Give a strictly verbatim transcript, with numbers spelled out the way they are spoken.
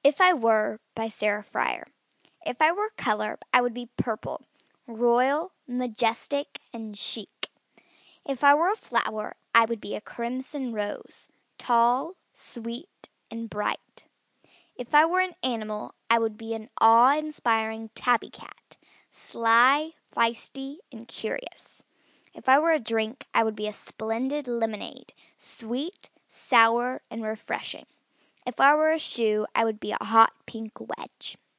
If I Were by Sarah Friar. If I were color, I would be purple, royal, majestic, and chic. If I were a flower, I would be a crimson rose, tall, sweet, and bright. If I were an animal, I would be an awe-inspiring tabby cat, sly, feisty, and curious. If I were a drink, I would be a splendid lemonade, sweet, sour, and refreshing. If I were a shoe, I would be a hot pink wedge.